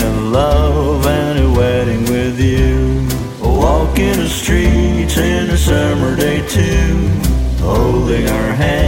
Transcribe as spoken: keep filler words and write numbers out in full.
of love and a wedding with you. Walking the streets in a summer day too, holding our hands